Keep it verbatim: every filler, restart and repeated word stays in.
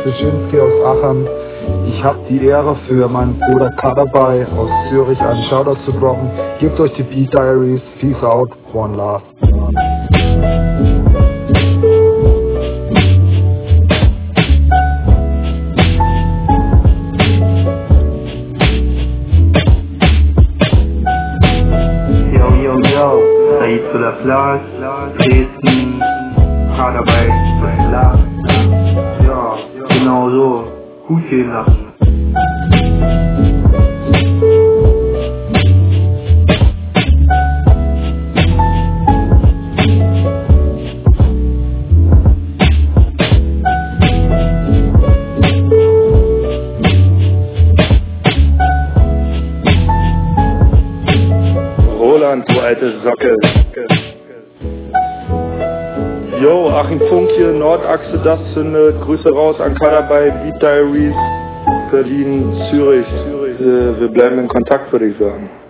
Brzezinski aus Aachen. Ich habe die Ehre, für meinen Bruder Kadabay aus Zürich einen Shoutout zu droppen. Gebt euch die Beat Diaries. Peace out. One love. Yo, yo, yo, Said zu der Platz, Dresden, Kadabay, Platz. Ja, genau so, gut gehen lassen. Roland, du alte Socke. Yo, Achim Funk hier, Nordachse, das zündet. Grüße raus an Kadabay, Beat Diaries, Berlin, Zürich. Äh, wir bleiben in Kontakt, würde ich sagen.